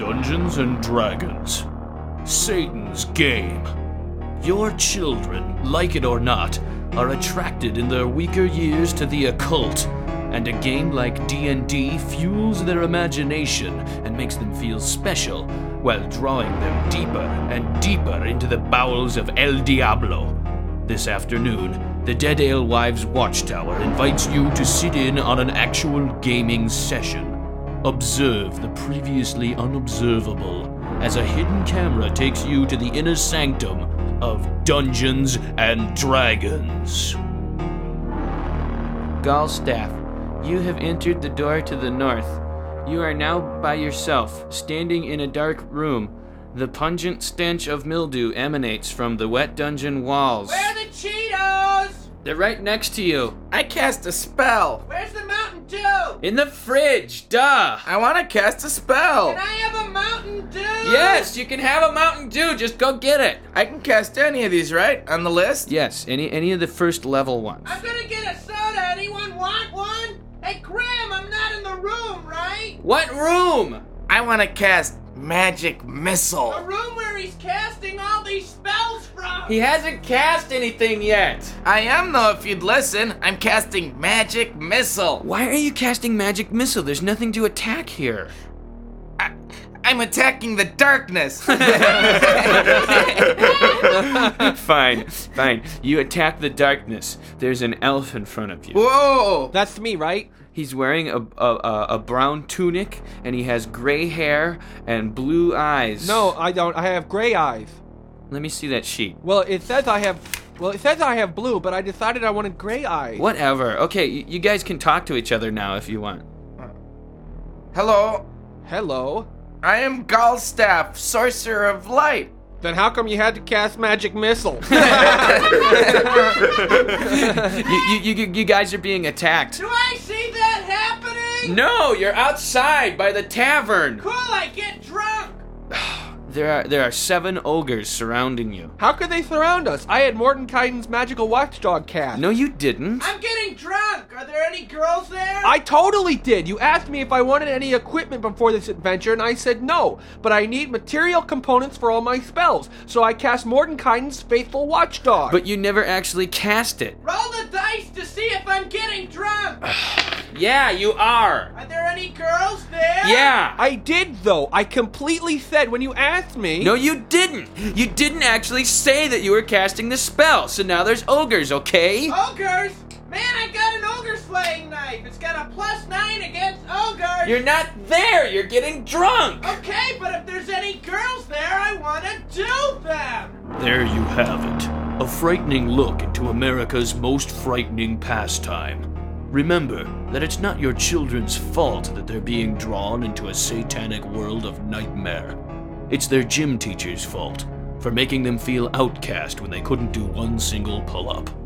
Dungeons and Dragons. Satan's game. Your children, like it or not, are attracted in their weaker years to the occult, and a game like D&D fuels their imagination and makes them feel special while drawing them deeper and deeper into the bowels of El Diablo. This afternoon, the Dead Alewives Watchtower invites you to sit in on an actual gaming session. Observe the previously unobservable as a hidden camera takes you to the inner sanctum of Dungeons and Dragons. Galstaff, you have entered the door to the north. You are now by yourself, standing in a dark room. The pungent stench of mildew emanates from the wet dungeon walls. Where are the Cheetos? They're right next to you. I cast a spell. Where's the Mountain Dew? In the fridge, duh! I want to cast a spell. Can I have a Mountain Dew? Yes, you can have a Mountain Dew, just go get it. I can cast any of these, right? On the list? Yes, any of the first level ones. I'm gonna get a soda. Anyone want one? Hey, Graham, I'm not in the room, right? What room? I want to cast Magic The Missile. room where he's casting all these spells from. He hasn't cast anything yet. I am, though, if you'd listen. I'm casting Magic Missile. Why are you casting Magic Missile? There's nothing to attack here. I'm attacking the darkness. Fine. You attack the darkness. There's an elf in front of you. Whoa. That's me, right? He's wearing a brown tunic, and he has gray hair and blue eyes. No, I don't. I have gray eyes. Let me see that sheet. Well, it says I have blue, but I decided I wanted gray eyes. Whatever. Okay, you guys can talk to each other now if you want. Hello. Hello. I am Galstaff, Sorcerer of Light. Then how come you had to cast Magic Missile? You guys are being attacked. Do I see that happening? No, you're outside by the tavern. Cool, I get drunk. There are 7 ogres surrounding you. How could they surround us? I had Mordenkainen's magical watchdog cast. No, you didn't. I'm getting drunk. Are there any girls there? I totally did. You asked me if I wanted any equipment before this adventure, and I said no. But I need material components for all my spells, so I cast Mordenkainen's faithful watchdog. But you never actually cast it. Roll the dice to see if I'm getting drunk. Yeah, you are. Are there any girls there? Yeah. I did, though. I completely said when you asked me. No, you didn't. You didn't actually say that you were casting the spell, so now there's ogres, okay? Ogres? Man, I got an ogre slaying knife. It's got a +9 against ogres. You're not there. You're getting drunk. Okay, but if there's any girls there, I want to do them. There you have it. A frightening look into America's most frightening pastime. Remember that it's not your children's fault that they're being drawn into a satanic world of nightmare. It's their gym teacher's fault for making them feel outcast when they couldn't do one single pull-up.